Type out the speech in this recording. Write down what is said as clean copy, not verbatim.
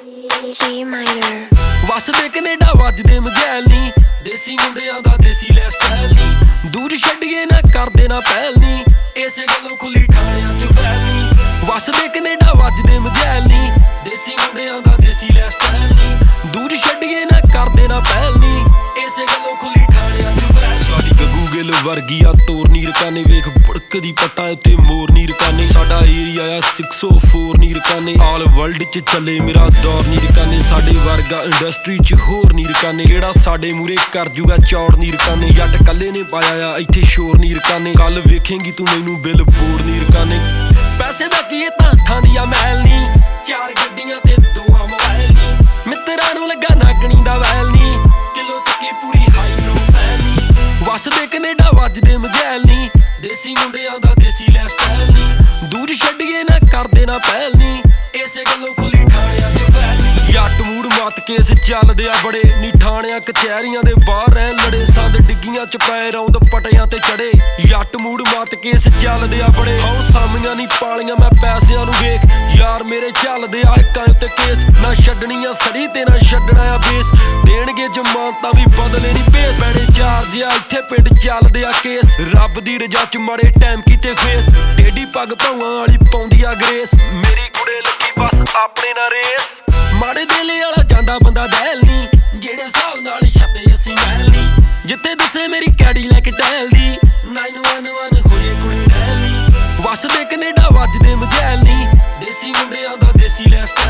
G minor. ਵਸਦੇ Canada ਵੱਜਦੇ ਮਜੈਲ ਨੀ, ਦੇਸੀ ਮੁੰਡਿਆਂ ਦਾ ਦੇਸੀ ਲੈ ਸਟਾਈਲ ਨੀ, ਦੂਰ ਛੱਡੀਏ ਨਾ ਕਰਦੇ ਨਾ ਪਹਿਲ ਨੀ, ਇਸੇ ਗੱਲੋਂ ਖੁੱਲੀ ਠਾਣਿਆਂ ਚ ਫੈਲ ਨੀ। ਵਸਦੇ ਕੈਨੇਡਾ ਵੱਜਦੇ ਮਜੈਲ ਨੀ, ਦੇਸੀ ਮੁੰਡਿਆਂ ਦਾ ਦੇਸੀ ਲੈ ਸਟਾਈਲ ਨੀ, ਦੂਰ ਛੱਡੀਏ ਨਾ ਕਰਦੇ ਨਾ ਪਹਿਲ ਨੀ, ਇਸੇ ਗੱਲੋਂ ਖੁੱਲੀ ਠਾਣਿਆਂ ਚ ਫੈਲ ਨੀ। ਸਾਡੀ ਗੱਗੂ ਗਿੱਲ ਵਰਗੀ ਆ ਤੋਰ ਨੀ ਰਕਾਨੇ, ਵੇਖ ਬੜਕਦੀ ਪੱਟਾਂ ਉੱਤੇ ਮੋਰ ਨੀ ਰਕਾਨੇ, ਸਾਡਾ ਏਰੀਆ ਆ 604 ਨੀ ਰਕਾਨੇ, ਆਲ ਵਰਲਡ ਚ ਚੱਲੇ ਮੇਰਾ ਦੌਰ ਨੀ ਰਕਾਨੇ, ਸਾਡੇ ਵਰਗਾ ਇੰਡਸਟਰੀ ਚ ਹੋਰ ਨੀ ਰਕਾਨੇ, ਜਿਹੜਾ ਸਾਡੇ ਮੂਰੇ ਕਰ ਜੂਗਾ ਚੌੜ ਨੀ ਰਕਾਨੇ, ਜੱਟ ਕੱਲੇ ਨੇ ਪਾਇਆ ਆ ਇੱਥੇ ਸ਼ੋਰ ਨੀ ਰਕਾਨੇ, ਕੱਲ ਵੇਖੇਂਗੀ ਤੂੰ ਮੈਨੂੰ ਬਿੱਲ ਬੋਰਡ ਨੀ ਰਕਾਨੇ। ਪੈਸੇ ਦਾ ਕੀ ਤਾਂ ਹੱਥਾਂ ਦੀਆਂ ਮੈਲ ਨੀ, 4 ਗੱਡੀਆਂ ਤੇ 2 ਮੋਬਾਈਲ ਨੀ, ਮਿੱਤਰਾਂ ਨੂੰ ਲੱਗਾ ਨਾਗਣੀ ਦਾ ਵੈਲ ਨੀ, ਕਿਲੋ ਚੱਕੀ ਪੂਰੀ ਹਾਈ ਪ੍ਰੋਫਾਈਲ ਨੀ। ਵਸਦੇ ਕੈਨੇਡਾ ਵੱਜਦੇ ਮਜੈਲ ਨੀ, ਦੇਸੀ ਮੁੰਡਿਆਂ ਦਾ ਦੇਸੀ ਲੈ ਸਟਾਈਲ ਨੀ, ਦੂਰ ਛੱਡੀਏ ਨਾ ਕਰਦੇ ਨਾ ਪਹਿਲ ਨੀ, ਇਸੇ ਗੱਲੋਂ ਖੁੱਲੀ ਠਾਣਿਆਂ ਚ ਫੈਲ ਨੀ। ਜੱਟ ਮੂੜ ਮੱਤ ਕੇਸ ਚੱਲਦੇ ਆ ਬੜੇ ਨੀ, ਠਾਣਿਆਂ ਕਚਹਿਰੀਆਂ ਦੇ ਬਾਹਰ ਰਹਿ ਲੜੇ, ਸੰਦ ਡਿੱਗੀਆਂ ਚ ਪੈ ਰੌਂਦ ਪਟਿਆਂ ਤੇ ਚੜੇ, ਜੱਟ ਮੂੜ ਮੱਤ ਕੇਸ ਚੱਲਦੇ ਆ ਬੜੇ, ਹਉ ਸਾਮੀਆਂ ਨੀ ਪਾਲੀਆਂ ਮੈਂ ਪੈਸਿਆਂ ਨੂੰ ਵੇਖ, ਯਾਰ ਮੇਰੇ ਚੱਲਦੇ ਆ ਇੱਕਾਂ ਉੱਤੇ ਕੇਸ, ਨਾ ਛੱਡਣੀਆਂ ਸੜੀ ਤੇ ਨਾ ਛੱਡਣਾ ਆ ਬੇਸ, ਦੇਣਗੇ ਜ਼ਮਾਨਤਾਂ ਵੀ ਬਦਲੇ ਨੀ ਭੇਸ, ਮੈਨੇ ਚਾਰਜ ਆ ਇੱਥੇ ਪਿੰਡ ਚੱਲਦੇ ਆ ਕੇਸ, ਰੱਬ ਦੀ ਰਜਾ ਚ ਮਾੜੇ ਟਾਈਮ ਕੀਤੇ ਫੇਸ, ਟੇਢੀ ਪੱਗ ਭੌਆਂ ਵਾਲੀ ਪਾਉਂਦੀ ਆ ਗਰੇਸ, ਮੇਰੀ ਕੁੜੇ ਲੱਗੀ ਬਸ ਆਪਣੇ ਨਾਲ ਰੇਸ, ਮਾੜੇ ਦਿਲੇ ਵਾਲਾ ਜਾਂਦਾ ਬੰਦਾ ਦਹਿਲ ਨੀ, ਜਿਹੜੇ ਹਿਸਾਬ ਨਾਲ ਛੱਪੇ ਅਸੀਂ ਮਹਿਲ ਨੀ, ਜਿੱਥੇ ਦੱਸੇ ਮੇਰੀ ਕੈਡੀ ਲੈ ਕੇ ਟਹਿਲਦੀ, 911 ਹੋਏ ਕੁੜੀ ਡਹਿਲ ਨੀ। ਵਸਦੇ ਕੈਨੇਡਾ ਵੱਜਦੇ ਮਜੈਲ ਨੀ, ਦੇਸੀ ਮੁੰਡਿਆਂ ਦਾ ਦੇਸੀ ਲੈ